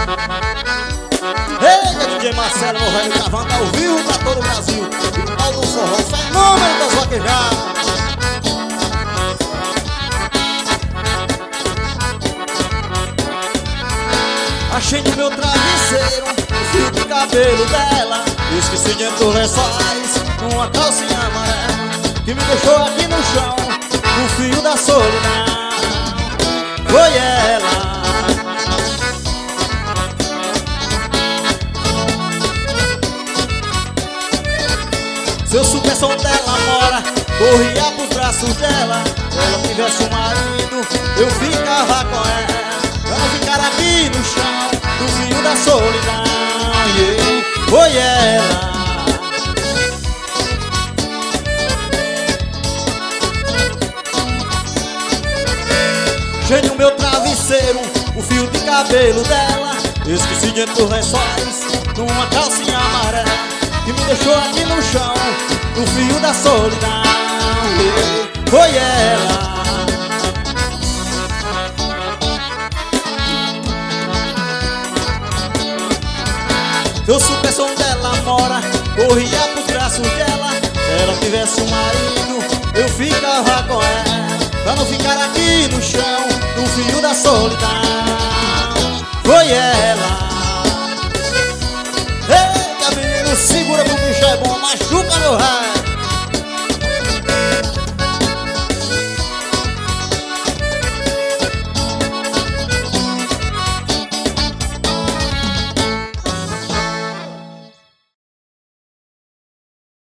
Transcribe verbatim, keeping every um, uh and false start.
Eita, D J Marcelo, meu velho cavando ao vivo pra todo o Brasil. O pau do forró, fenômeno das vaquejadas. Achei no meu travesseiro o fio de cabelo dela. Eu esqueci dentro dos lençóis uma calcinha amarela que me deixou aqui no chão, no fio da solidão. Foi ela. Se eu soubesse onde ela mora, corria pros braços dela. Se ela tivesse um marido, eu ficava com ela, pra não ficar aqui no chão, no fio da solidão. Yeah. Foi ela. Achei no meu travesseiro o fio de cabelo dela. Eu esqueci dentro dos lençóis numa calcinha amarela que me deixou aqui no chão, no fio da solidão. Yeah. Foi ela. Se eu soubesse onde ela mora, corria pros braços dela. Se ela tivesse um marido, eu ficava com ela, pra não ficar aqui no chão, no fio da solidão. Foi ela. Eita, menino, segura que o bicho é bom, machuca meu raio.